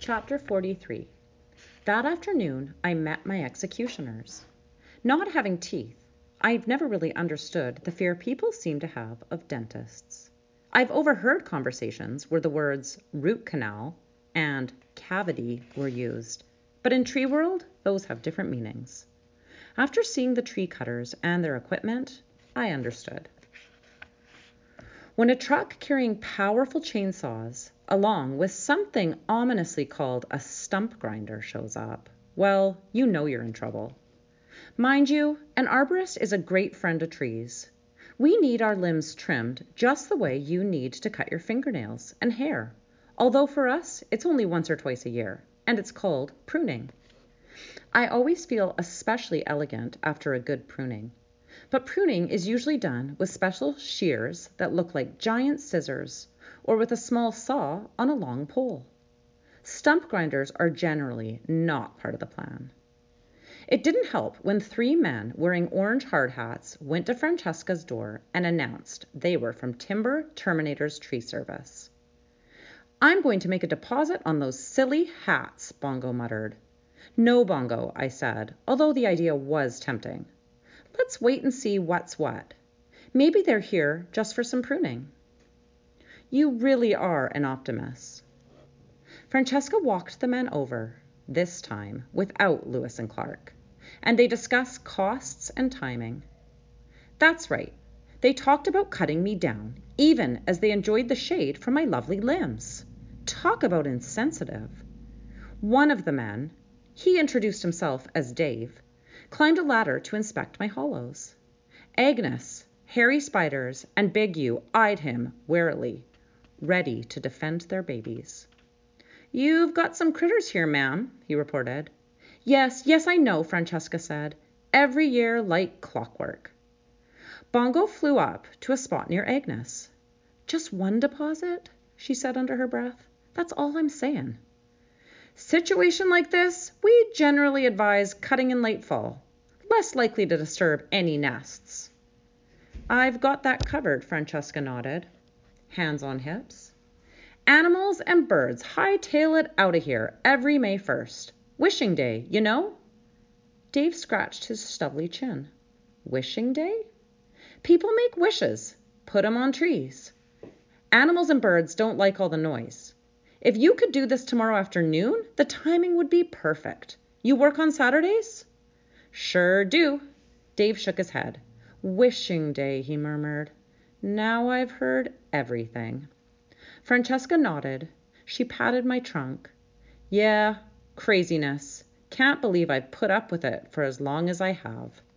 Chapter 43. That afternoon, I met my executioners. Not having teeth, I've never really understood the fear people seem to have of dentists. I've overheard conversations where the words root canal and cavity were used, but in tree world, those have different meanings. After seeing the tree cutters and their equipment, I understood. When a truck carrying powerful chainsaws, along with something ominously called a stump grinder, shows up, well, you know you're in trouble. Mind you, an arborist is a great friend to trees. We need our limbs trimmed just the way you need to cut your fingernails and hair, although for us, it's only once or twice a year, and it's called pruning. I always feel especially elegant after a good pruning. But pruning is usually done with special shears that look like giant scissors, or with a small saw on a long pole. Stump grinders are generally not part of the plan. It didn't help when 3 men wearing orange hard hats went to Francesca's door and announced they were from Timber Terminators Tree Service. "I'm going to make a deposit on those silly hats," Bongo muttered. "No, Bongo," I said, although the idea was tempting. "Let's wait and see what's what. Maybe they're here just for some pruning." You really are an optimist. Francesca walked the men over, this time without Lewis and Clark, and they discussed costs and timing. That's right. They talked about cutting me down, even as they enjoyed the shade from my lovely limbs. Talk about insensitive. One of the men, he introduced himself as Dave, climbed a ladder to inspect my hollows. Agnes, Harry Spiders, and Big U eyed him warily, ready to defend their babies. "You've got some critters here, ma'am," he reported. Yes, I know," Francesca said. "Every year like clockwork." Bongo flew up to a spot near Agnes. "Just one deposit?" she said under her breath. "That's all I'm saying." "Situation like this, we generally advise cutting in late fall. Less likely to disturb any nests." "I've got that covered," Francesca nodded, hands on hips. "Animals and birds hightail it out of here every May 1st. Wishing Day, you know?" Dave scratched his stubbly chin. "Wishing Day?" "People make wishes, put 'em on trees. Animals and birds don't like all the noise. If you could do this tomorrow afternoon, the timing would be perfect. You work on Saturdays?" "Sure do." Dave shook his head. "Wishing Day," he murmured. "Now I've heard everything." Francesca nodded. She patted my trunk. "Yeah, craziness. Can't believe I've put up with it for as long as I have."